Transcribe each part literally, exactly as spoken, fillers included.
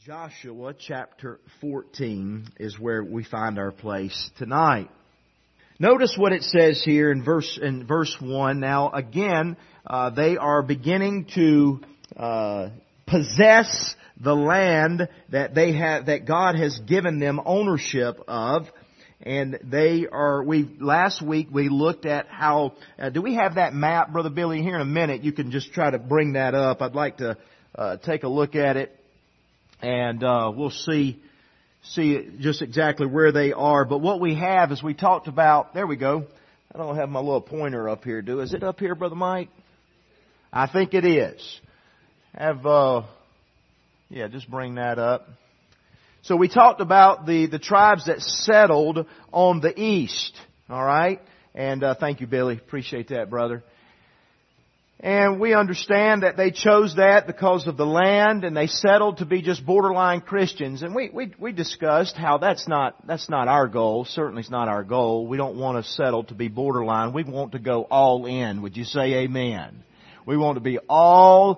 Joshua chapter fourteen is where we find our place tonight. Notice what it says here in verse in verse one. Now again, uh, they are beginning to uh, possess the land that they have, that God has given them ownership of. And they are, we, last week we looked at how, uh, do we have that map, Brother Billy? Here in a minute you can just try to bring that up. I'd like to uh, take a look at it. And uh, we'll see see just exactly where they are. But what we have is we talked about, there we go. I don't have my little pointer up here, do Is it up here, Brother Mike? I think it is. Have, uh, yeah, just bring that up. So we talked about the, the tribes that settled on the east. All right? And uh, thank you, Billy. Appreciate that, brother. And we understand that they chose that because of the land, and they settled to be just borderline Christians. And we, we, we discussed how that's not, that's not our goal. Certainly it's not our goal. We don't want to settle to be borderline. We want to go all in. Would you say amen? We want to be all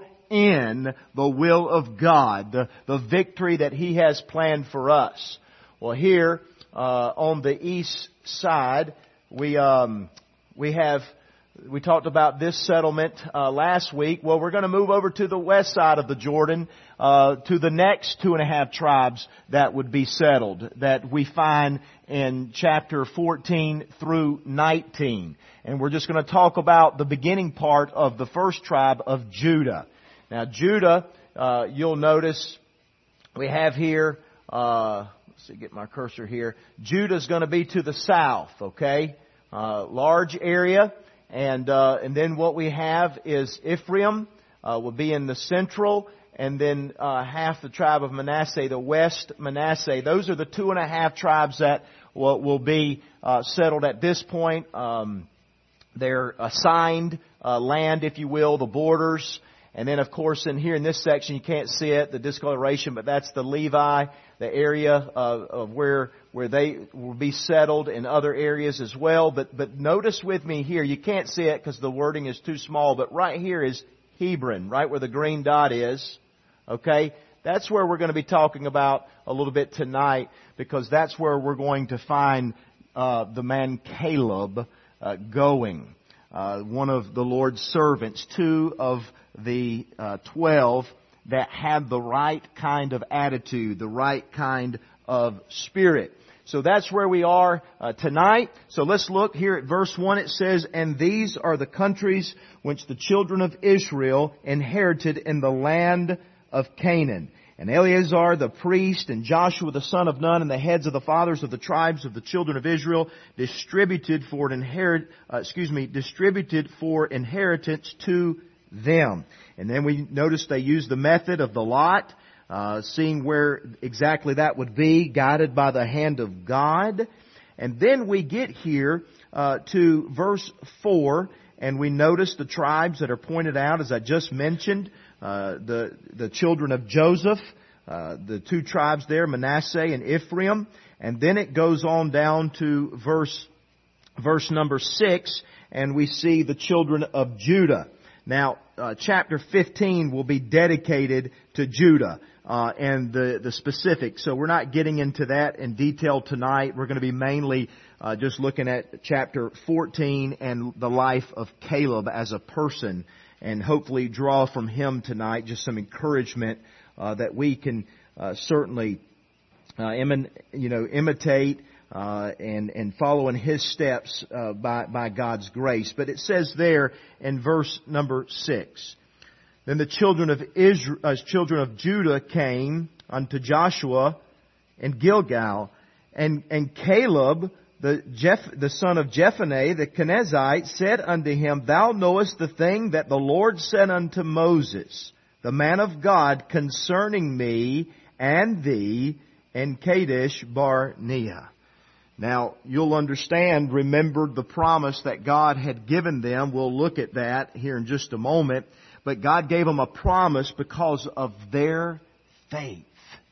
in the will of God, the, the victory that He has planned for us. Well, here, uh, on the east side, we, um, we have, We talked about this settlement uh, last week. Well, we're going to move over to the west side of the Jordan, uh, to the next two and a half tribes that would be settled, that we find in chapter fourteen through nineteen. And we're just going to talk about the beginning part of the first tribe of Judah. Now, Judah, uh, you'll notice we have here, uh, let's see, get my cursor here. Judah's going to be to the south, okay? Uh, large area. And uh, and then what we have is Ephraim uh, will be in the central, and then uh, half the tribe of Manasseh, the west Manasseh. Those are the two and a half tribes that will, will be uh, settled at this point. Um, they're assigned uh, land, if you will, the borders. And then, of course, in here in this section, you can't see it, the discoloration, but that's the Levi, the area of, of where where they will be settled in other areas as well. But but notice with me here, you can't see it because the wording is too small, but right here is Hebron, right where the green dot is. Okay? That's where we're going to be talking about a little bit tonight, because that's where we're going to find uh, the man Caleb uh, going. Uh, one of the Lord's servants, two of the uh, twelve that had the right kind of attitude, the right kind of spirit. So that's where we are uh, tonight. So let's look here at verse one. It says, "And these are the countries which the children of Israel inherited in the land of Canaan. And Eleazar the priest and Joshua the son of Nun and the heads of the fathers of the tribes of the children of Israel distributed for an inherit, uh, excuse me, distributed for inheritance to them." And then we notice they use the method of the lot, uh, seeing where exactly that would be, guided by the hand of God. And then we get here uh, to verse four, and we notice the tribes that are pointed out, as I just mentioned, uh, the the children of Joseph, uh, the two tribes there, Manasseh and Ephraim. And then it goes on down to verse verse number six, and we see the children of Judah. Now, uh, chapter fifteen will be dedicated to Judah uh, and the, the specifics. So we're not getting into that in detail tonight. We're going to be mainly uh, just looking at chapter fourteen and the life of Caleb as a person, and hopefully draw from him tonight just some encouragement uh, that we can uh, certainly uh, imi- you know, imitate. Uh, and, and follow in his steps uh, by, by God's grace. But it says there in verse number six, "Then the children of Israel, uh, children of Judah came unto Joshua in Gilgal, and, and Caleb, the, Jeph, the son of Jephunneh, the Kenizzite, said unto him, Thou knowest the thing that the Lord said unto Moses, the man of God, concerning me and thee in Kadesh Barnea." Now, you'll understand, remember the promise that God had given them. We'll look at that here in just a moment. But God gave them a promise because of their faith.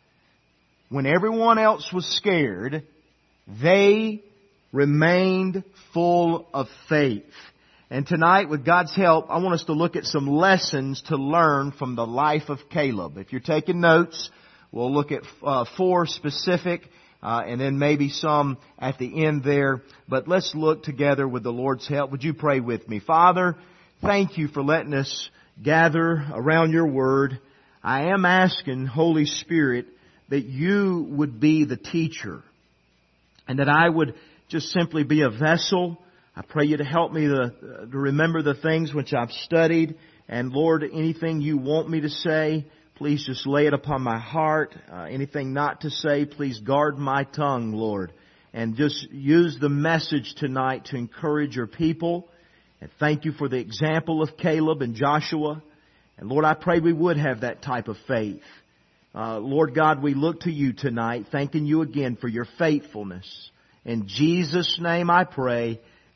When everyone else was scared, they remained full of faith. And tonight, with God's help, I want us to look at some lessons to learn from the life of Caleb. If you're taking notes, We'll look at uh, four specific, uh, and then maybe some at the end there. But let's look together with the Lord's help. Would you pray with me? Father, thank you for letting us gather around your Word. I am asking, Holy Spirit, that you would be the teacher and that I would just simply be a vessel. I pray you to help me to, to remember the things which I've studied. And Lord, anything you want me to say, please just lay it upon my heart. Uh, anything not to say, please guard my tongue, Lord. And just use the message tonight to encourage your people. And thank you for the example of Caleb and Joshua. And Lord, I pray we would have that type of faith. Uh, Lord God, we look to you tonight, thanking you again for your faithfulness. In Jesus' name I pray,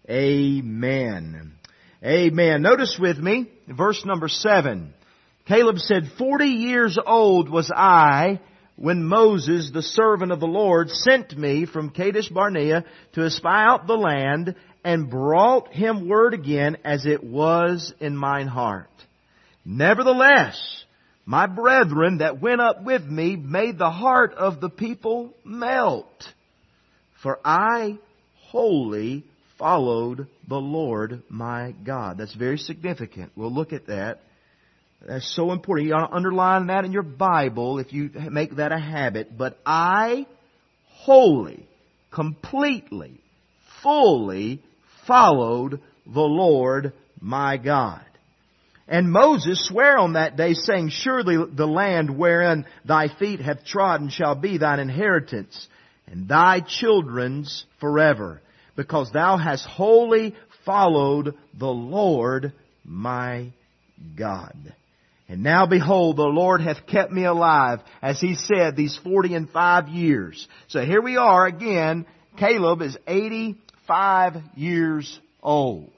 amen. Amen. Notice with me, verse number seven. Caleb said, forty years old was I when Moses, the servant of the Lord, sent me from Kadesh Barnea to espy out the land, and brought him word again as it was in mine heart. Nevertheless, my brethren that went up with me made the heart of the people melt. For I wholly followed the Lord my God. That's very significant. We'll look at that. That's so important. You ought to underline that in your Bible if you make that a habit. But I wholly, completely, fully followed the Lord my God. And Moses sware on that day, saying, surely the land wherein thy feet have trodden shall be thine inheritance, and thy children's forever, because thou hast wholly followed the Lord my God. And now behold, the Lord hath kept me alive, as he said, these forty and five years. So here we are again. Caleb is eighty-five years old.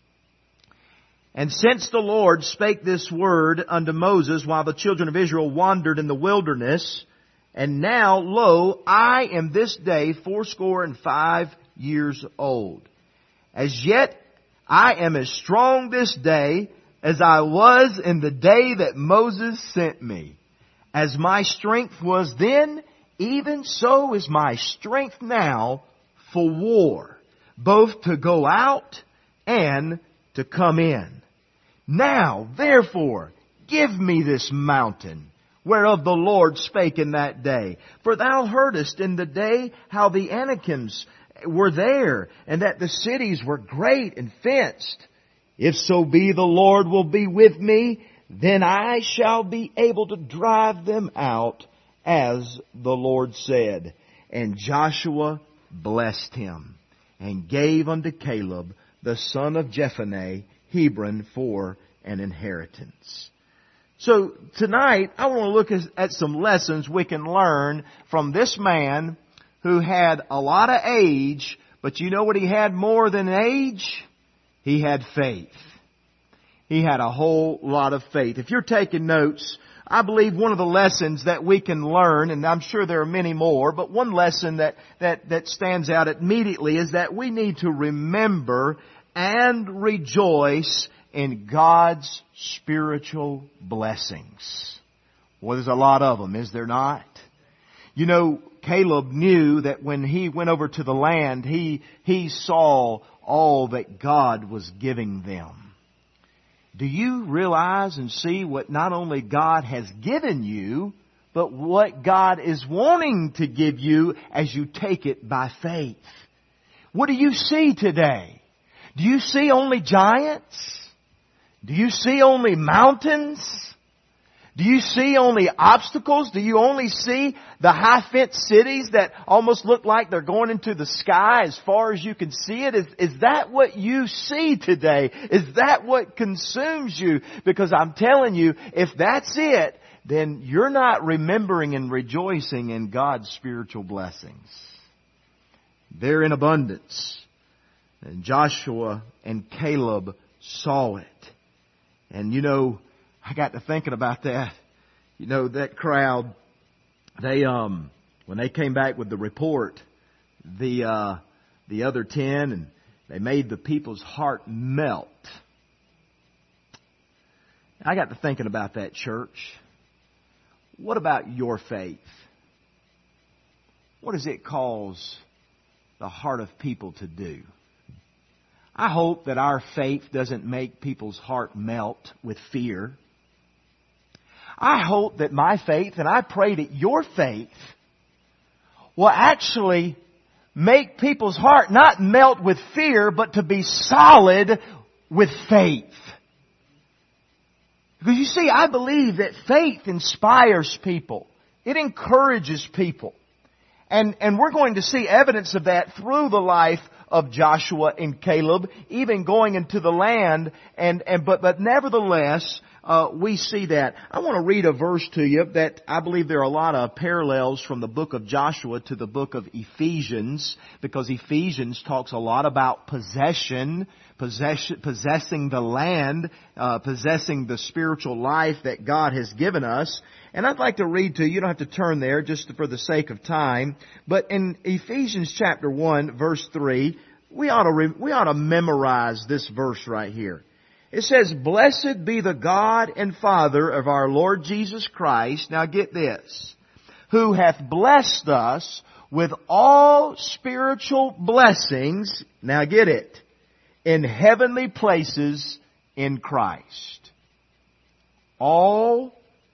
And since the Lord spake this word unto Moses while the children of Israel wandered in the wilderness, and now, lo, I am this day fourscore and five years old. As yet I am as strong this day as I was in the day that Moses sent me. As my strength was then, even so is my strength now for war, both to go out and to come in. Now, therefore, give me this mountain, whereof the Lord spake in that day. For thou heardest in the day how the Anakims were there, and that the cities were great and fenced. If so be the Lord will be with me, then I shall be able to drive them out, as the Lord said. And Joshua blessed him, and gave unto Caleb, the son of Jephunneh, Hebron for an inheritance. So tonight, I want to look at some lessons we can learn from this man who had a lot of age, but you know what he had more than age? He had faith. He had a whole lot of faith. If you're taking notes, I believe one of the lessons that we can learn, and I'm sure there are many more, but one lesson that, that, that stands out immediately is that we need to remember and rejoice in God's spiritual blessings. Well, there's a lot of them, is there not? You know, Caleb knew that when he went over to the land, he, he saw all that God was giving them. Do you realize and see what not only God has given you, but what God is wanting to give you as you take it by faith? What do you see today? Do you see only giants? Do you see only mountains? Do you see only obstacles? Do you only see the high-fenced cities that almost look like they're going into the sky as far as you can see it? Is, is that what you see today? Is that what consumes you? Because I'm telling you, if that's it, then you're not remembering and rejoicing in God's spiritual blessings. They're in abundance. And Joshua and Caleb saw it. And you know, I got to thinking about that. You know, that crowd, they, um, when they came back with the report, the, uh, the other ten, and they made the people's heart melt. I got to thinking about that, church. what about your faith? What does it cause the heart of people to do? I hope that our faith doesn't make people's heart melt with fear. I hope that my faith, and I pray that your faith, will actually make people's heart not melt with fear, but to be solid with faith. Because you see, I believe that faith inspires people. It encourages people. And, and we're going to see evidence of that through the life of Joshua and Caleb, even going into the land. And, and but, but nevertheless, uh, we see that. I want to read a verse to you that I believe there are a lot of parallels from the book of Joshua to the book of Ephesians, because Ephesians talks a lot about possession, possession possessing the land, uh, possessing the spiritual life that God has given us. And I'd like to read to you, you don't have to turn there just for the sake of time, but in Ephesians chapter one, verse three, we ought to, re- we ought to memorize this verse right here. It says, "Blessed be the God and Father of our Lord Jesus Christ," now get this, "who hath blessed us with all spiritual blessings," now get it, "in heavenly places in Christ." All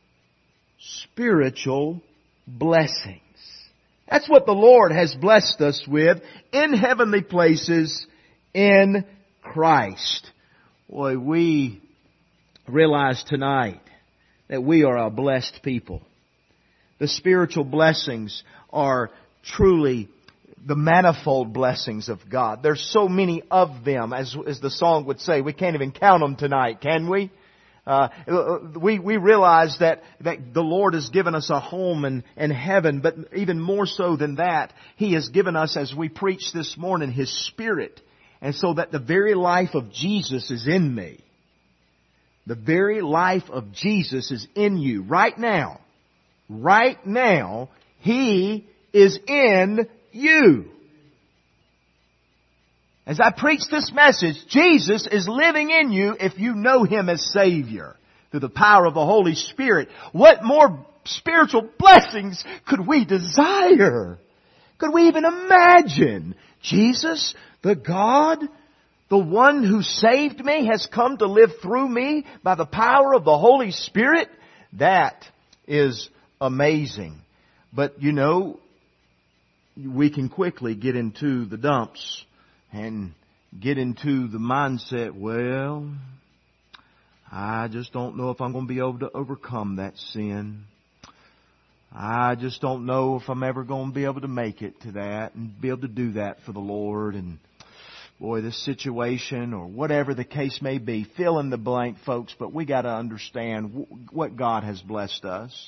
spiritual blessings. That's what the Lord has blessed us with in heavenly places in Christ. Boy, we realize tonight that we are a blessed people. The spiritual blessings are truly the manifold blessings of God. There's so many of them, as, as the song would say. We can't even count them tonight, can we? Uh, we, we realize that, that the Lord has given us a home in, in heaven, but even more so than that, He has given us, as we preached this morning, His Spirit. And so that the very life of Jesus is in me. The very life of Jesus is in you right now. Right now, He is in you. As I preach this message, Jesus is living in you if you know Him as Savior through the power of the Holy Spirit. What more spiritual blessings could we desire? Could we even imagine? Jesus, the God, the one who saved me, has come to live through me by the power of the Holy Spirit? That is amazing. But you know, we can quickly get into the dumps and get into the mindset, well, I just don't know if I'm going to be able to overcome that sin. I just don't know if I'm ever going to be able to make it to that and be able to do that for the Lord. And boy, this situation or whatever the case may be, fill in the blank, folks, but we got to understand what God has blessed us.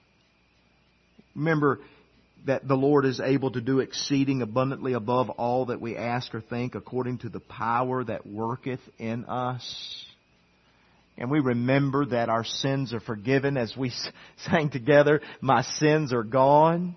Remember that the Lord is able to do exceeding abundantly above all that we ask or think, according to the power that worketh in us. And we remember that our sins are forgiven, as we sang together, "My sins are gone."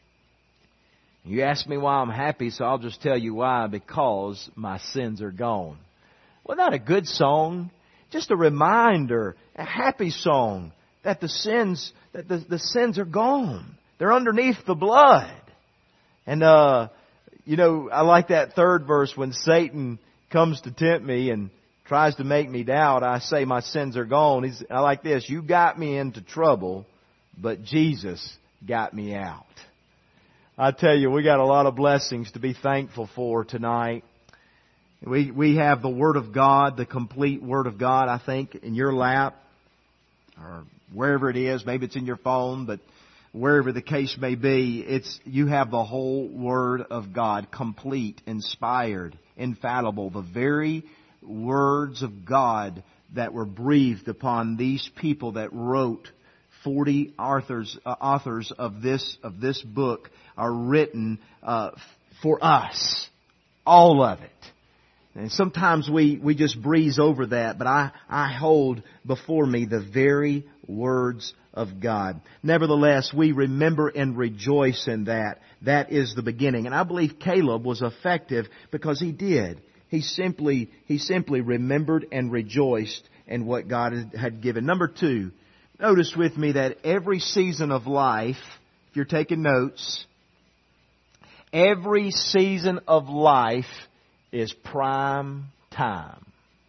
You ask me why I'm happy, so I'll just tell you why. Because my sins are gone. Well, not a good song, just a reminder, a happy song that the sins, that the, the sins are gone. They're underneath the blood. And, uh, you know, I like that third verse, when Satan comes to tempt me and tries to make me doubt, I say my sins are gone. He's, I like this, "You got me into trouble, but Jesus got me out." I tell you, we got a lot of blessings to be thankful for tonight. We, we have the Word of God, the complete Word of God, I think, in your lap, or wherever it is. Maybe it's in your phone, but wherever the case may be, it's, you have the whole Word of God, complete, inspired, infallible, the very words of God that were breathed upon these people that wrote. Forty authors, uh, authors of this of this book are written uh, for us, all of it. And sometimes we, we just breeze over that, but I, I hold before me the very words of God. Nevertheless, we remember and rejoice in that. That is the beginning. And I believe Caleb was effective because he did. He simply, he simply remembered and rejoiced in what God had given. Number two, Notice with me that every season of life, if you're taking notes, every season of life is prime time.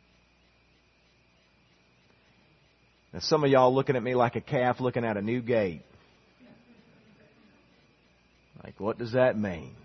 Now some of y'all looking at me like a calf looking at a new gate. Like, what does that mean?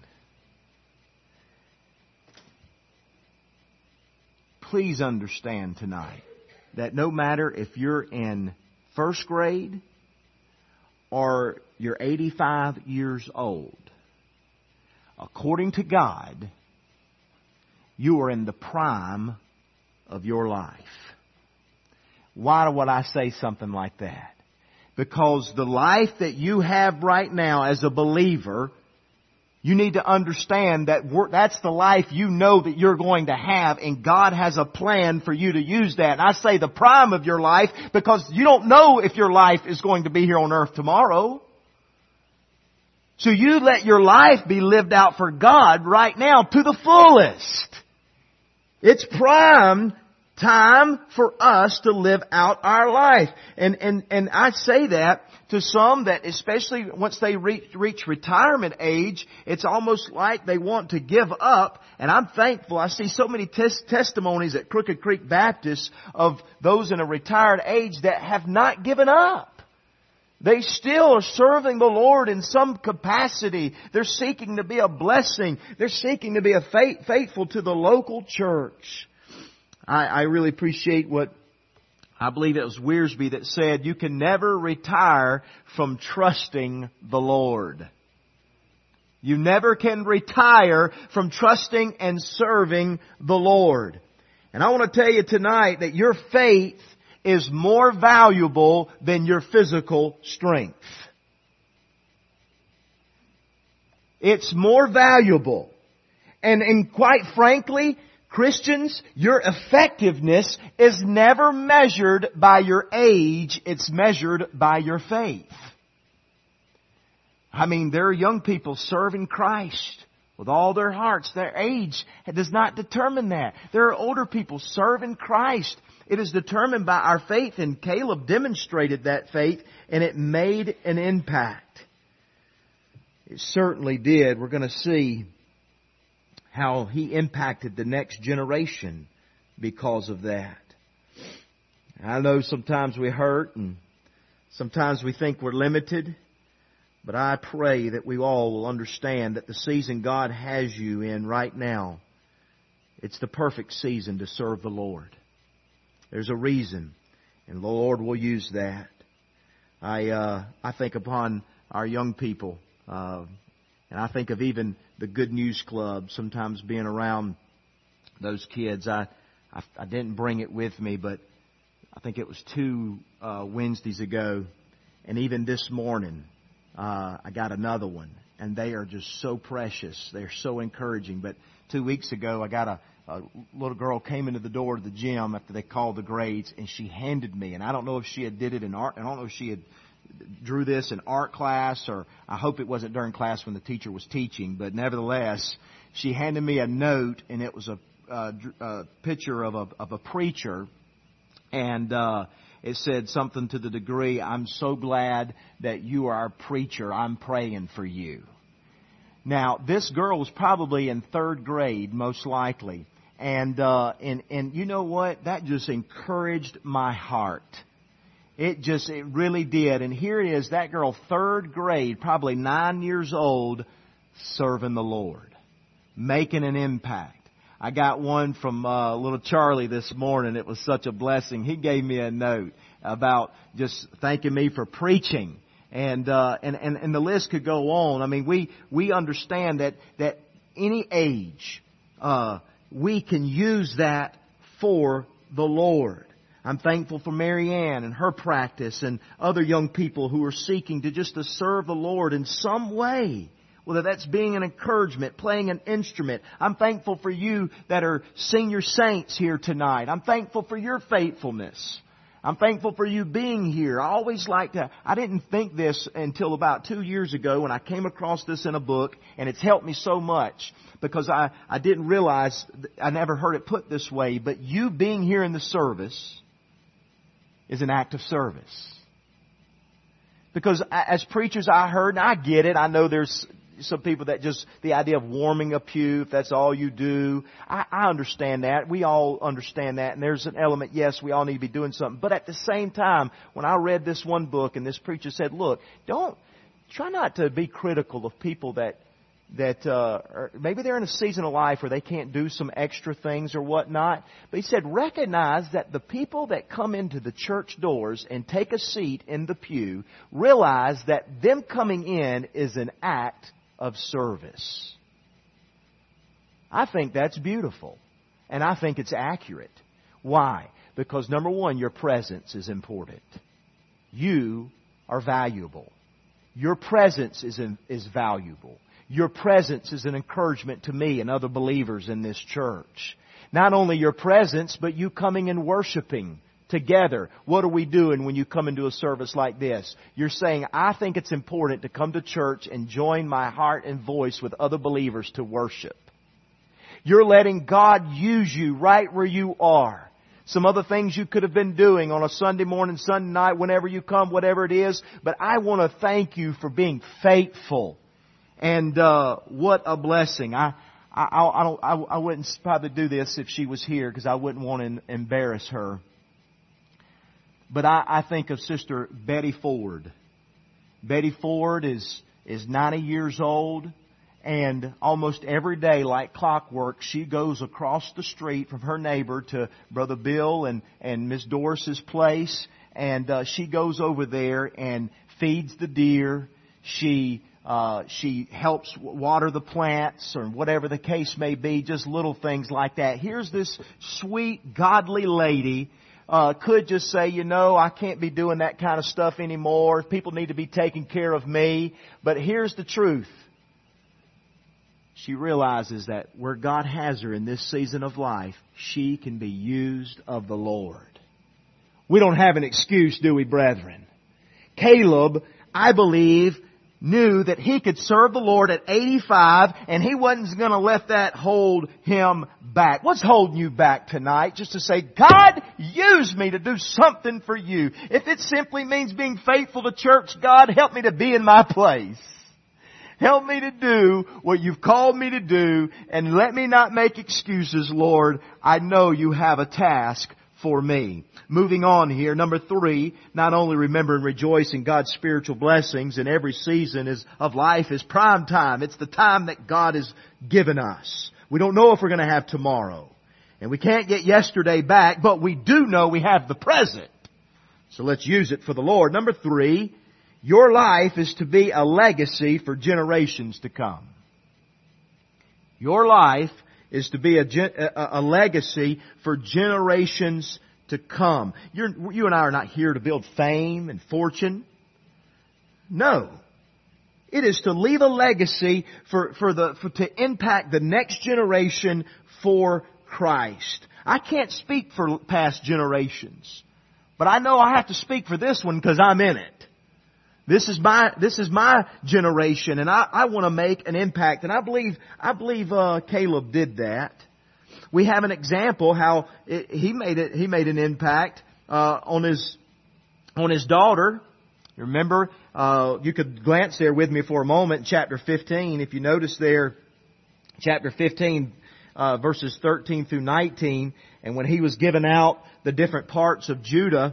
Please understand tonight that no matter if you're in first grade or you're eighty-five years old, according to God, you are in the prime of your life. Why would I say something like that? Because the life that you have right now as a believer, you need to understand that that's the life you know that you're going to have, and God has a plan for you to use that. And I say the prime of your life because you don't know if your life is going to be here on earth tomorrow. So you let your life be lived out for God right now to the fullest. It's prime time for us to live out our life. And, and, and I say that to some that especially once they reach, reach retirement age, it's almost like they want to give up. And I'm thankful. I see so many tes- testimonies at Crooked Creek Baptist of those in a retired age that have not given up. They still are serving the Lord in some capacity. They're seeking to be a blessing. They're seeking to be a faith, faithful to the local church. I, I really appreciate what, I believe it was Wiersbe that said, you can never retire from trusting the Lord. You never can retire from trusting and serving the Lord. And I want to tell you tonight that your faith is more valuable than your physical strength. It's more valuable. And, and quite frankly, Christians, your effectiveness is never measured by your age. It's measured by your faith. I mean, there are young people serving Christ with all their hearts. Their age does not determine that. There are older people serving Christ. It is determined by our faith, and Caleb demonstrated that faith, and it made an impact. It certainly did. We're going to see how he impacted the next generation because of that. I know sometimes we hurt and sometimes we think we're limited, but I pray that we all will understand that the season God has you in right now, it's the perfect season to serve the Lord. There's a reason, and the Lord will use that. I uh, I think upon our young people, uh, and I think of even the Good News Club, sometimes being around those kids. I, I, I didn't bring it with me, but I think it was two uh, Wednesdays ago, and even this morning, uh, I got another one. And they are just so precious. They're so encouraging. But two weeks ago, I got a, a little girl came into the door to the gym after they called the grades, and she handed me, and I don't know if she had did it in art. I don't know if she had drew this in art class, or I hope it wasn't during class when the teacher was teaching. But nevertheless, she handed me a note, and it was a, a, a picture of a, of a preacher, and uh, it said something to the degree, "I'm so glad that you are our preacher. I'm praying for you." Now, this girl was probably in third grade, most likely. And, uh, and, and you know what? That just encouraged my heart. It just, it really did. And here it is, that girl, third grade, probably nine years old, serving the Lord, making an impact. I got one from uh, little Charlie this morning. It was such a blessing. He gave me a note about just thanking me for preaching. And, uh, and, and, and the list could go on. I mean, we, we understand that, that any age, uh, we can use that for the Lord. I'm thankful for Mary Ann and her practice and other young people who are seeking to just to serve the Lord in some way. Whether that's being an encouragement, playing an instrument. I'm thankful for you that are senior saints here tonight. I'm thankful for your faithfulness. I'm thankful for you being here. I always like to, I didn't think this until about two years ago when I came across this in a book, and it's helped me so much because I, I didn't realize, I never heard it put this way, but you being here in the service is an act of service. Because as preachers, I heard, and I get it, I know there's some people that just, the idea of warming a pew, if that's all you do, I, I understand that. We all understand that. And there's an element, yes, we all need to be doing something. But at the same time, when I read this one book and this preacher said, look, don't, try not to be critical of people that, that, uh, are, maybe they're in a season of life where they can't do some extra things or whatnot. But he said, recognize that the people that come into the church doors and take a seat in the pew, realize that them coming in is an act of service. I think that's beautiful. And I think it's accurate. Why? Because number one, your presence is important. You are valuable. Your presence is, in, is valuable. Your presence is an encouragement to me and other believers in this church. Not only your presence, but you coming and worshiping together. What are we doing when you come into a service like this? You're saying, I think it's important to come to church and join my heart and voice with other believers to worship. You're letting God use you right where you are. Some other things you could have been doing on a Sunday morning, Sunday night, whenever you come, whatever it is. But I want to thank you for being faithful. And uh, what a blessing. I I, I, don't, I, I wouldn't probably do this if she was here because I wouldn't want to embarrass her. But I, I think of Sister Betty Ford. Betty Ford is, is ninety years old. And almost every day, like clockwork, she goes across the street from her neighbor to Brother Bill and, and Miss Doris's place. And uh, she goes over there and feeds the deer. She uh, she helps water the plants or whatever the case may be, just little things like that. Here's this sweet, godly lady. Uh, could just say, you know, I can't be doing that kind of stuff anymore. People need to be taking care of me. But here's the truth. She realizes that where God has her in this season of life, she can be used of the Lord. We don't have an excuse, do we, brethren? Caleb, I believe, knew that he could serve the Lord at eighty-five, and he wasn't going to let that hold him back. What's holding you back tonight? Just to say, God, use me to do something for you. If it simply means being faithful to church, God, help me to be in my place. Help me to do what you've called me to do, and let me not make excuses, Lord. I know you have a task for me. Moving on here, number three, not only remember and rejoice in God's spiritual blessings in every season is, of life is prime time. It's the time that God has given us. We don't know if we're going to have tomorrow. And we can't get yesterday back, but we do know we have the present. So let's use it for the Lord. Number three, your life is to be a legacy for generations to come. Your life is to be a, a, a legacy for generations to come. You're, you and I are not here to build fame and fortune. No. It is to leave a legacy for, for the, for, to impact the next generation for Christ. I can't speak for past generations, but I know I have to speak for this one because I'm in it. This is my, this is my generation, and I, I want to make an impact. And I believe, I believe, uh, Caleb did that. We have an example how it, he made it, he made an impact, uh, on his, on his daughter. Remember, uh, you could glance there with me for a moment, chapter fifteen. If you notice there, chapter fifteen, uh, verses thirteen through nineteen, and when he was given out the different parts of Judah,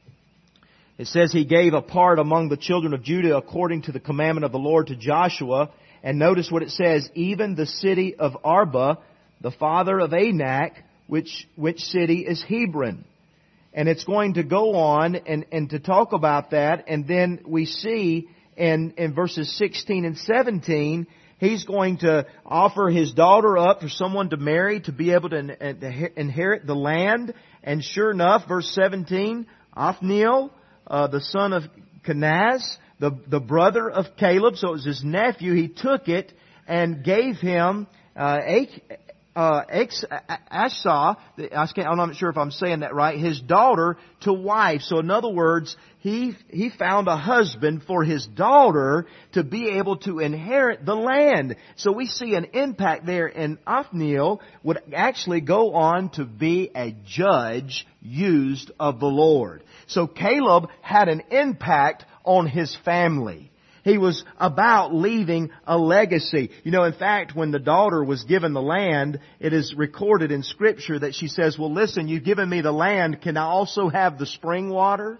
it says he gave a part among the children of Judah according to the commandment of the Lord to Joshua. And notice what it says, even the city of Arba, the father of Anak, which, which city is Hebron. And it's going to go on and, and to talk about that. And then we see in, in verses sixteen and seventeen, he's going to offer his daughter up for someone to marry to be able to, to inherit the land. And sure enough, verse seventeen, Othniel, Uh, the son of Kenaz, the, the brother of Caleb, so it was his nephew, he took it and gave him uh, uh, Asa, I'm not sure if I'm saying that right, his daughter to wife. So in other words, he he found a husband for his daughter to be able to inherit the land. So we see an impact there, and Othniel would actually go on to be a judge used of the Lord. So Caleb had an impact on His family. He was about leaving a legacy. You know, in fact, when the daughter was given the land, it is recorded in Scripture that she says, well, listen, you've given me the land. Can I also have the spring water?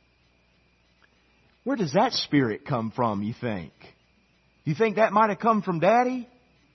Where does that spirit come from, you think? You think that might have come from Daddy?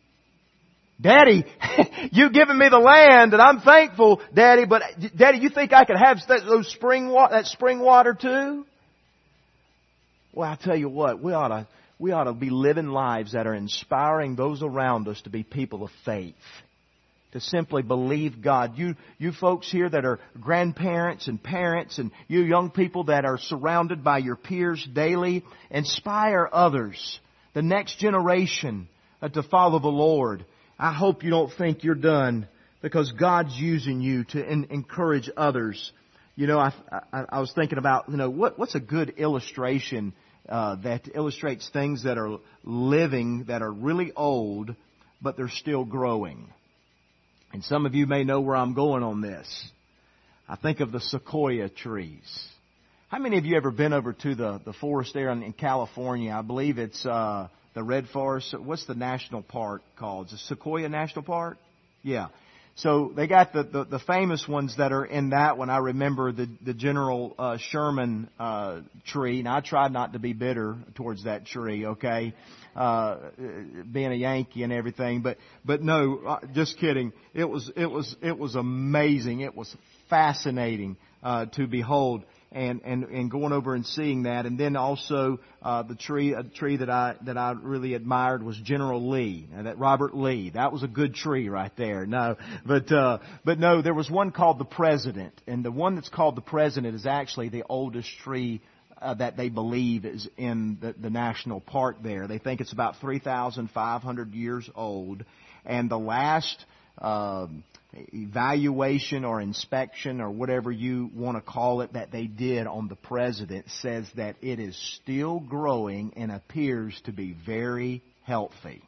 Daddy, you've given me the land and I'm thankful, Daddy, but Daddy, you think I could have those spring wa- that spring water too? Well, I tell you what, we ought to, we ought to be living lives that are inspiring those around us to be people of faith. To simply believe God. You, you folks here that are grandparents and parents, and you young people that are surrounded by your peers daily, inspire others, the next generation, uh, to follow the Lord. I hope you don't think you're done, because God's using you to in, encourage others. You know, I, I, I was thinking about, you know, what, what's a good illustration uh, that illustrates things that are living, that are really old, but they're still growing. And some of you may know where I'm going on this. I think of the sequoia trees. How many of you ever been over to the, the forest there in, in California? I believe it's uh, the Red Forest. What's the national park called? Is it Sequoia National Park? Yeah. So they got the, the, the famous ones that are in that one. I remember the, the General uh, Sherman uh, tree. And I tried not to be bitter towards that tree, okay? Uh, being a Yankee and everything. But, but no, uh, just kidding. It was, it was, it was amazing. It was fascinating uh, to behold. And, and, and going over and seeing that. And then also, uh, the tree, a tree that I, that I really admired was General Lee. Now that Robert Lee. That was a good tree right there. No, but, uh, but no, there was one called the President. And the one that's called the President is actually the oldest tree uh, that they believe is in the, the national park there. They think it's about three thousand five hundred years old. And the last, um, evaluation or inspection or whatever you want to call it that they did on the President says that it is still growing and appears to be very healthy.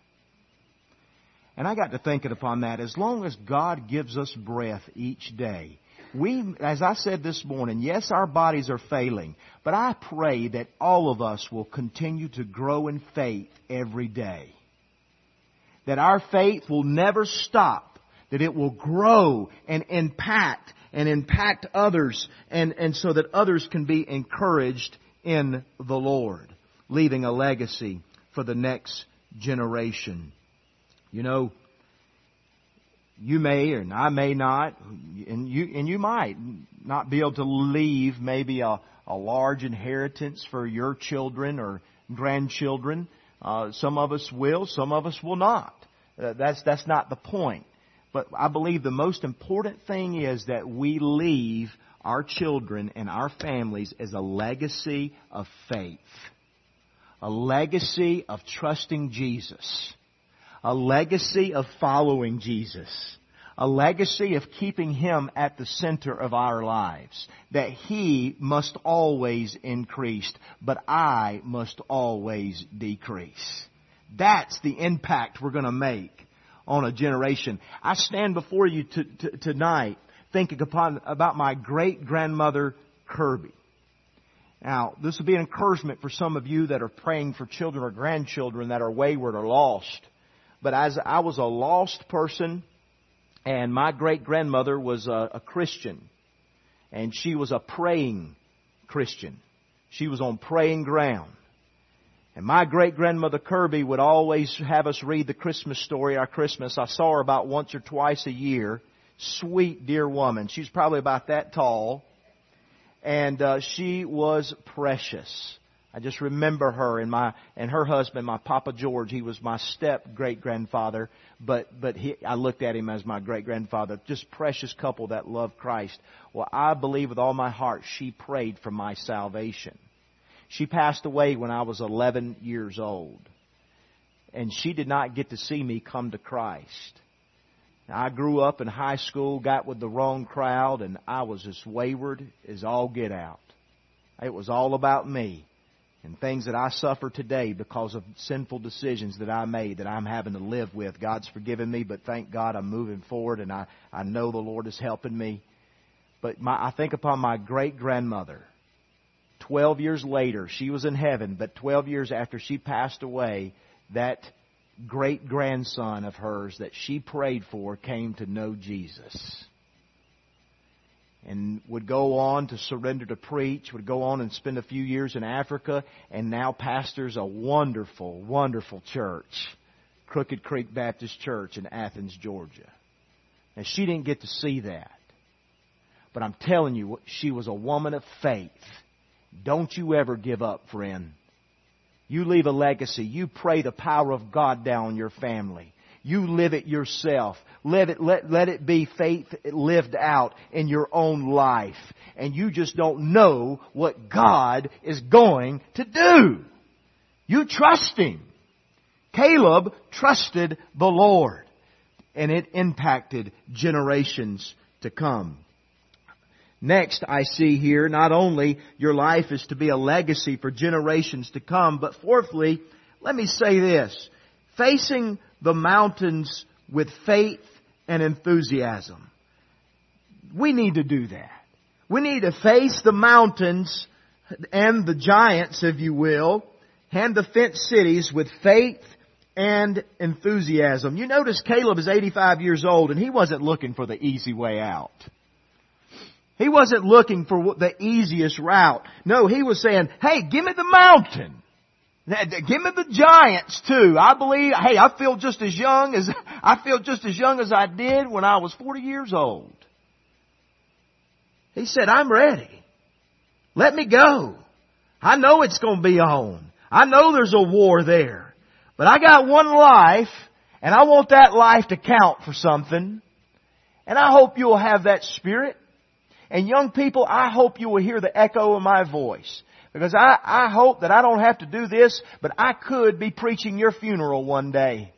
And I got to thinking upon that. As long as God gives us breath each day, we, as I said this morning, yes, our bodies are failing, but I pray that all of us will continue to grow in faith every day. That our faith will never stop. That it will grow and impact and impact others, and, and so that others can be encouraged in the Lord, leaving a legacy for the next generation. You know, you may and I may not, and you and you might not be able to leave maybe a, a large inheritance for your children or grandchildren. Uh, some of us will, some of us will not. Uh, that's that's not the point. But I believe the most important thing is that we leave our children and our families as a legacy of faith. A legacy of trusting Jesus. A legacy of following Jesus. A legacy of keeping Him at the center of our lives. That He must always increase, but I must always decrease. That's the impact we're going to make on a generation. I stand before you t- t- tonight thinking upon about my great-grandmother Kirby. Now, this will be an encouragement for some of you that are praying for children or grandchildren that are wayward or lost. But as I was a lost person, and my great-grandmother was a, a Christian, and she was a praying Christian. She was on praying ground. And my great-grandmother Kirby would always have us read the Christmas story, our Christmas. I saw her about once or twice a year. Sweet, dear woman. She's probably about that tall. And uh, she was precious. I just remember her and my and her husband, my Papa George. He was my step-great-grandfather, but but he, I looked at him as my great-grandfather. Just precious couple that loved Christ. Well, I believe with all my heart she prayed for my salvation. She passed away when I was eleven years old. And she did not get to see me come to Christ. Now, I grew up in high school, got with the wrong crowd, and I was as wayward as all get out. It was all about me and things that I suffer today because of sinful decisions that I made that I'm having to live with. God's forgiven me, but thank God I'm moving forward, and I, I know the Lord is helping me. But my, I think upon my great-grandmother. twelve years later, she was in heaven, but twelve years after she passed away, that great-grandson of hers that she prayed for came to know Jesus. And would go on to surrender to preach, would go on and spend a few years in Africa, and now pastors a wonderful, wonderful church, Crooked Creek Baptist Church in Athens, Georgia. And she didn't get to see that. But I'm telling you, she was a woman of faith. Don't you ever give up, friend. You leave a legacy. You pray the power of God down on your family. You live it yourself. Let it, let, let it be faith lived out in your own life. And you just don't know what God is going to do. You trust Him. Caleb trusted the Lord. And it impacted generations to come. Next, I see here, not only your life is to be a legacy for generations to come, but fourthly, let me say this. Facing the mountains with faith and enthusiasm. We need to do that. We need to face the mountains and the giants, if you will, and the fenced cities with faith and enthusiasm. You notice Caleb is eighty-five years old, and he wasn't looking for the easy way out. He wasn't looking for the easiest route. No, he was saying, hey, give me the mountain. Give me the giants too. I believe, hey, I feel just as young as, I feel just as young as I did when I was forty years old. He said, I'm ready. Let me go. I know it's going to be on. I know there's a war there. But I got one life, and I want that life to count for something. And I hope you'll have that spirit. And young people, I hope you will hear the echo of my voice. Because I, I hope that I don't have to do this, but I could be preaching your funeral one day.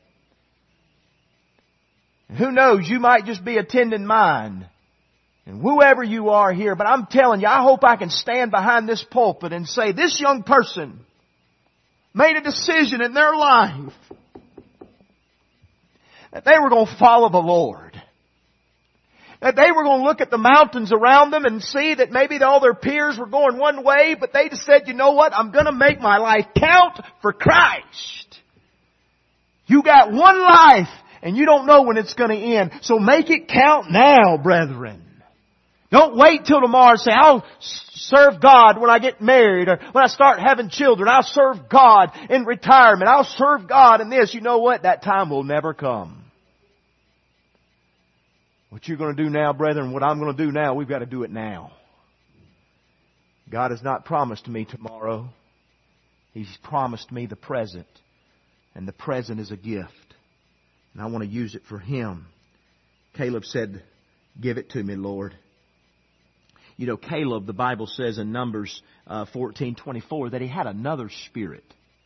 And who knows, you might just be attending mine. And whoever you are here, but I'm telling you, I hope I can stand behind this pulpit and say, this young person made a decision in their life that they were going to follow the Lord. That they were going to look at the mountains around them and see that maybe all their peers were going one way, but they just said, you know what, I'm going to make my life count for Christ. You got one life and you don't know when it's going to end. So make it count now, brethren. Don't wait till tomorrow and say, I'll serve God when I get married or when I start having children. I'll serve God in retirement. I'll serve God in this. You know what? That time will never come. What you're going to do now, brethren, what I'm going to do now, we've got to do it now. God has not promised me tomorrow. He's promised me the present. And the present is a gift. And I want to use it for Him. Caleb said, give it to me, Lord. You know, Caleb, the Bible says in Numbers uh, fourteen twenty-four that he had another spirit.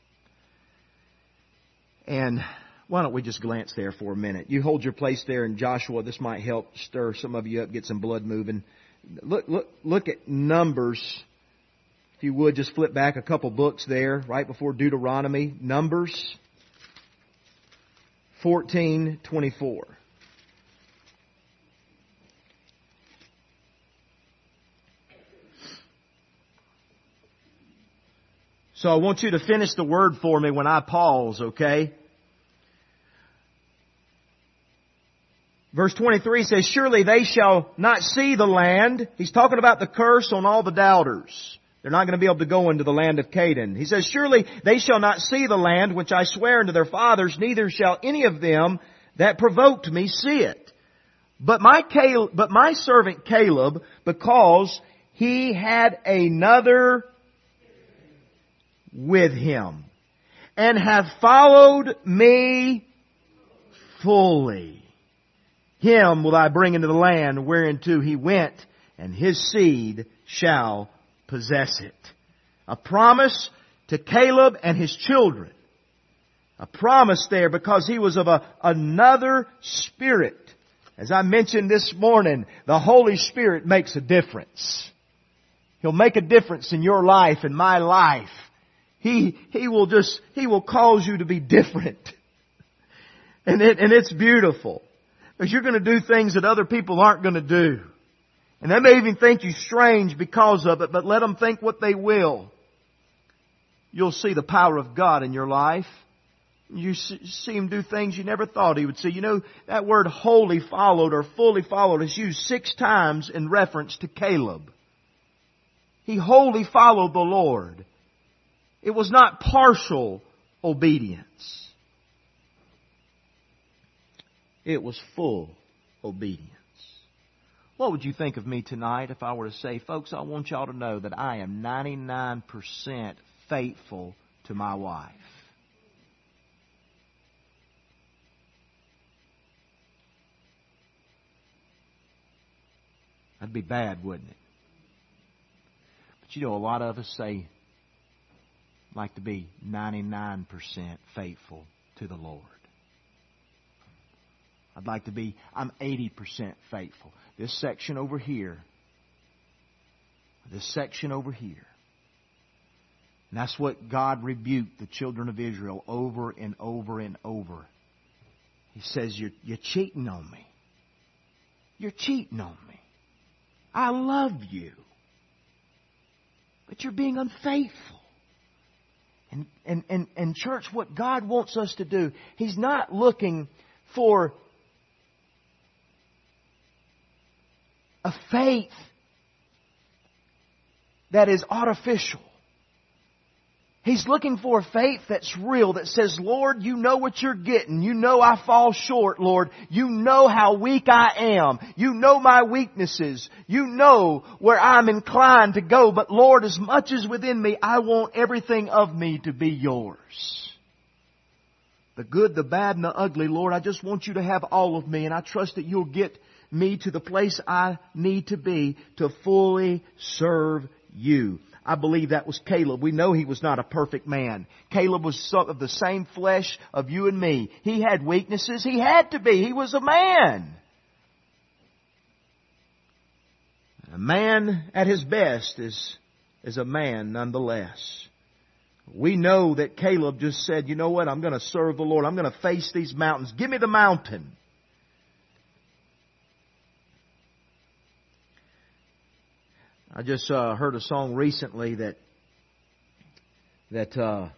And why don't we just glance there for a minute? You hold your place there in Joshua. This might help stir some of you up, get some blood moving. Look, look, look at Numbers. If you would, just flip back a couple books there, right before Deuteronomy. Numbers fourteen twenty-four. So I want you to finish the word for me when I pause, okay? Verse twenty-three says, surely they shall not see the land. He's talking about the curse on all the doubters. They're not going to be able to go into the land of Canaan. He says, surely they shall not see the land which I swear unto their fathers, neither shall any of them that provoked me see it. But my Caleb, but my servant Caleb, because he had another with him, and have followed me fully, him will I bring into the land whereinto he went, and his seed shall possess it. A promise to Caleb and his children. A promise there because he was of a, another spirit. As I mentioned this morning, the Holy Spirit makes a difference. He'll make a difference in your life and my life. He, He will just, He will cause you to be different. And it, and it's beautiful. Because you're going to do things that other people aren't going to do. And they may even think you strange because of it, but let them think what they will. You'll see the power of God in your life. You see Him do things you never thought He would see. You know, that word wholly followed or fully followed is used six times in reference to Caleb. He wholly followed the Lord. It was not partial obedience. It was full obedience. What would you think of me tonight if I were to say, folks, I want y'all to know that I am ninety-nine percent faithful to my wife? That'd be bad, wouldn't it? But you know, a lot of us say, like to be ninety-nine percent faithful to the Lord. I'd like to be, I'm eighty percent faithful. This section over here, this section over here. And that's what God rebuked the children of Israel over and over and over. He says, you're, you're cheating on me. You're cheating on me. I love you. But you're being unfaithful. And, and, and, and church, what God wants us to do, He's not looking for a faith that is artificial. He's looking for a faith that's real, that says, Lord, you know what you're getting. You know I fall short, Lord. You know how weak I am. You know my weaknesses. You know where I'm inclined to go. But Lord, as much as within me, I want everything of me to be yours. The good, the bad, and the ugly, Lord, I just want you to have all of me. And I trust that you'll get me to the place I need to be to fully serve you. I believe that was Caleb. We know he was not a perfect man. Caleb was of the same flesh of you and me. He had weaknesses. He had to be. He was a man. A man at his best is, is a man nonetheless. We know that Caleb just said, you know what, I'm going to serve the Lord. I'm going to face these mountains. Give me the mountain. I just uh, heard a song recently that that uh,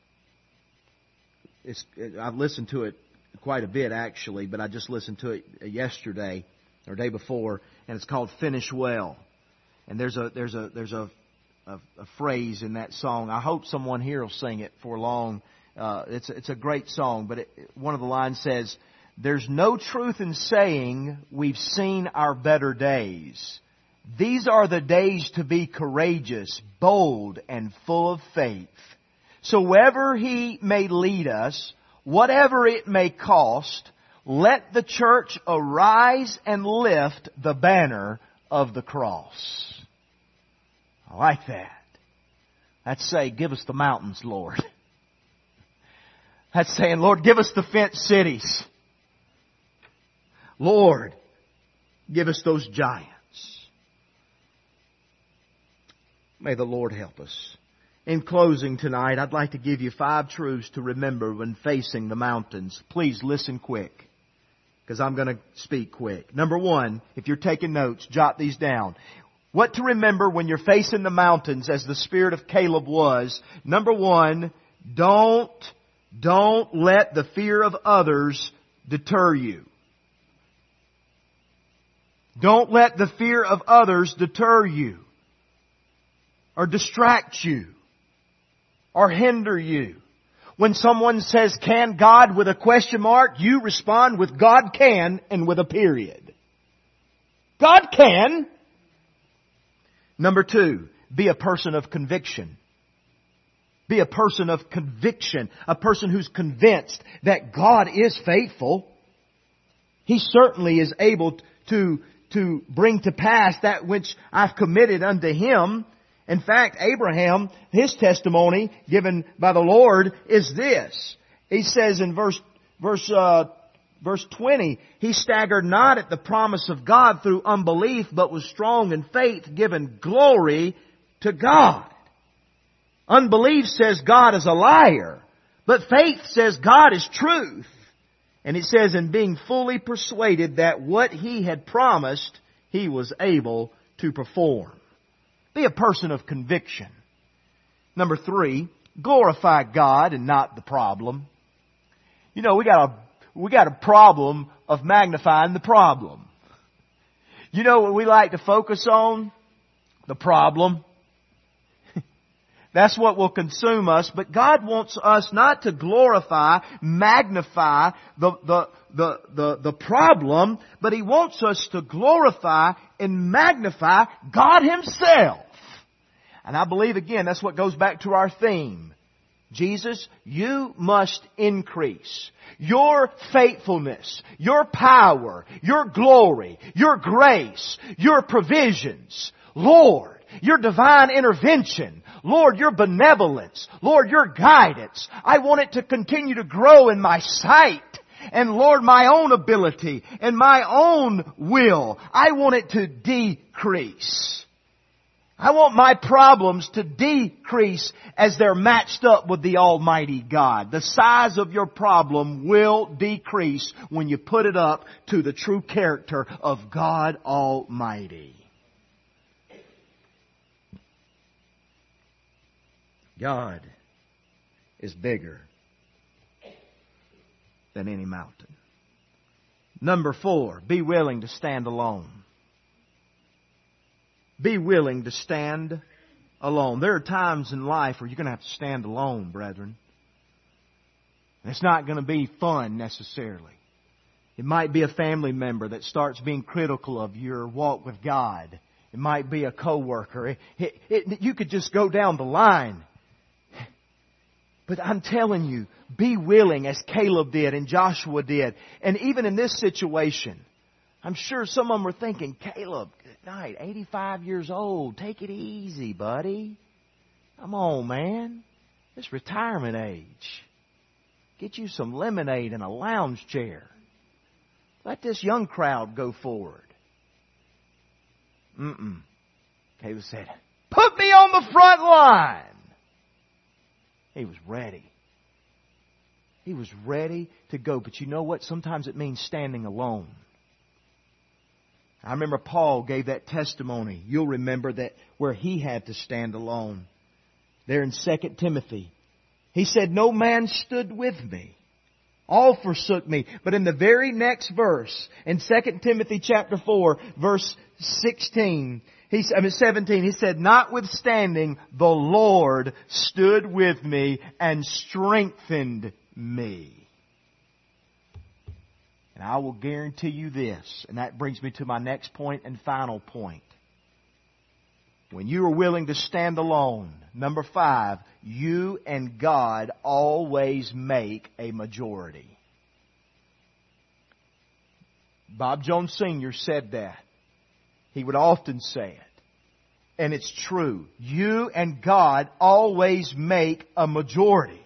it's, I've listened to it quite a bit actually, but I just listened to it yesterday or day before, and it's called "Finish Well." And there's a there's a there's a a, a phrase in that song. I hope someone here will sing it for long. Uh, it's it's a great song, but it, one of the lines says, "There's no truth in saying we've seen our better days. These are the days to be courageous, bold, and full of faith. So wherever He may lead us, whatever it may cost, let the church arise and lift the banner of the cross." I like that. That's saying, give us the mountains, Lord. That's saying, Lord, give us the fenced cities. Lord, give us those giants. May the Lord help us. In closing tonight, I'd like to give you five truths to remember when facing the mountains. Please listen quick, because I'm going to speak quick. Number one, if you're taking notes, jot these down. What to remember when you're facing the mountains, as the spirit of Caleb was. Number one, don't, don't let the fear of others deter you. Don't let the fear of others deter you, or distract you, or hinder you. When someone says, "Can God?" with a question mark, you respond with, "God can," and with a period. God can. Number two, be a person of conviction. Be a person of conviction. A person who's convinced that God is faithful. He certainly is able to, to bring to pass that which I've committed unto Him. In fact, Abraham, his testimony given by the Lord is this. He says in verse verse uh, verse twenty, he staggered not at the promise of God through unbelief, but was strong in faith, giving glory to God. Unbelief says God is a liar, but faith says God is truth. And it says, in being fully persuaded that what He had promised, He was able to perform. Be a person of conviction. Number three, glorify God and not the problem. You know, we got a, we got a problem of magnifying the problem. You know what we like to focus on? The problem. That's what will consume us. But God wants us not to glorify, magnify the, the, the, the, the problem, but He wants us to glorify and magnify God Himself. And I believe, again, that's what goes back to our theme. Jesus, you must increase. Your faithfulness, your power, your glory, your grace, your provisions, Lord, your divine intervention, Lord, your benevolence, Lord, your guidance. I want it to continue to grow in my sight. And Lord, my own ability and my own will, I want it to decrease. I want my problems to decrease as they're matched up with the Almighty God. The size of your problem will decrease when you put it up to the true character of God Almighty. God is bigger than any mountain. Number four, be willing to stand alone. Be willing to stand alone. There are times in life where you're going to have to stand alone, brethren. And it's not going to be fun necessarily. It might be a family member that starts being critical of your walk with God. It might be a coworker. It, it, it, you could just go down the line. But I'm telling you, be willing as Caleb did and Joshua did. And even in this situation, I'm sure some of them were thinking, Caleb, good night, eighty-five years old. Take it easy, buddy. Come on, man. It's retirement age. Get you some lemonade and a lounge chair. Let this young crowd go forward. Mm-mm. Caleb said, put me on the front line. He was ready. He was ready to go. But you know what? Sometimes it means standing alone. I remember Paul gave that testimony. You'll remember that where he had to stand alone. There in Second Timothy. He said, no man stood with me. All forsook me. But in the very next verse, in Second Timothy chapter four, verse sixteen, he, I mean seventeen, he said, notwithstanding, the Lord stood with me and strengthened me. And I will guarantee you this, and that brings me to my next point and final point. When you are willing to stand alone, number five, you and God always make a majority. Bob Jones Senior said that. He would often say it. And it's true. You and God always make a majority.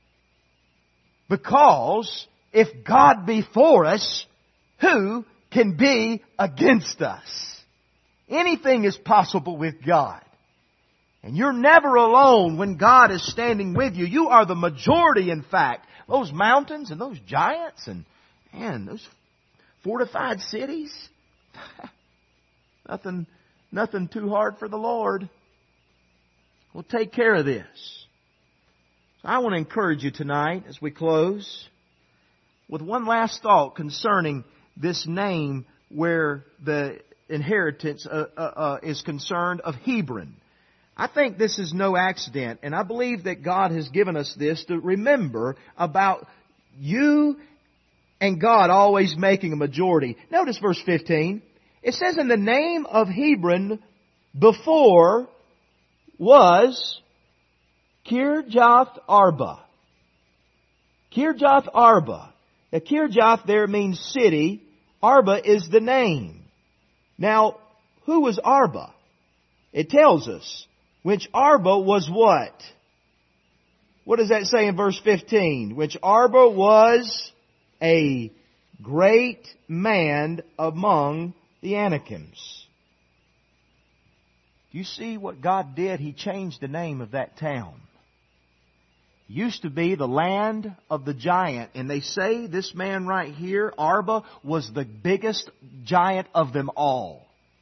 Because if God be for us, who can be against us? Anything is possible with God. And you're never alone when God is standing with you. You are the majority, in fact. Those mountains and those giants and, man, those fortified cities. nothing, nothing too hard for the Lord. We'll take care of this. So I want to encourage you tonight as we close with one last thought concerning this name where the inheritance uh, uh, uh, is concerned of Hebron. I think this is no accident, and I believe that God has given us this to remember about you and God always making a majority. Notice verse fifteen. It says, in the name of Hebron before was Kirjath Arba. Kirjath Arba. Now, Kirjath there means city. Arba is the name. Now, who was Arba? It tells us. Which Arba was what? What does that say in verse fifteen? Which Arba was a great man among the Anakims. Do you see what God did? He changed the name of that town. It used to be the land of the giant. And they say this man right here, Arba, was the biggest giant of them all.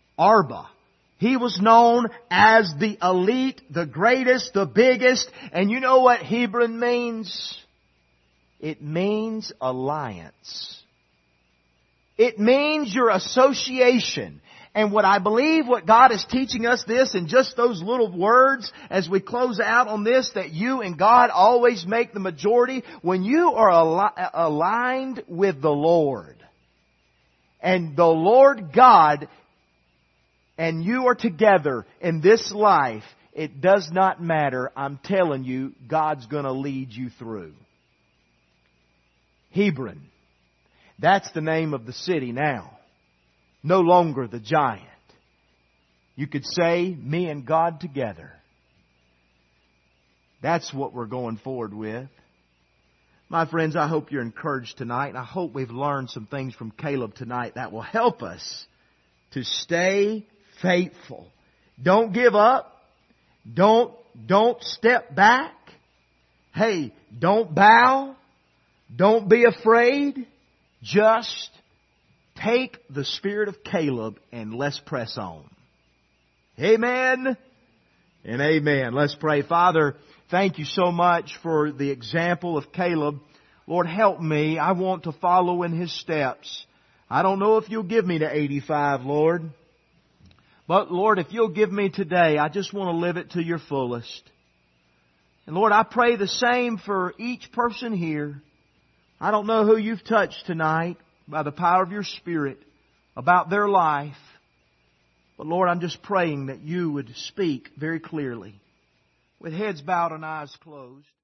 Arba. He was known as the elite, the greatest, the biggest. And you know what Hebron means? It means alliance. It means your association. And what I believe what God is teaching us this in just those little words as we close out on this, that you and God always make the majority. When you are al- aligned with the Lord, and the Lord God and you are together in this life, it does not matter. I'm telling you, God's going to lead you through. Hebron. That's the name of the city now. No longer the giant. You could say, me and God together. That's what we're going forward with. My friends, I hope you're encouraged tonight. And I hope we've learned some things from Caleb tonight that will help us to stay faithful. Don't give up. Don't, don't step back. Hey, don't bow. Don't be afraid. Just take the spirit of Caleb and let's press on. Amen and amen. Let's pray. Father, thank you so much for the example of Caleb. Lord, help me. I want to follow in his steps. I don't know if you'll give me to eighty-five, Lord. But Lord, if you'll give me today, I just want to live it to your fullest. And Lord, I pray the same for each person here. I don't know who you've touched tonight by the power of your Spirit about their life. But Lord, I'm just praying that you would speak very clearly with heads bowed and eyes closed.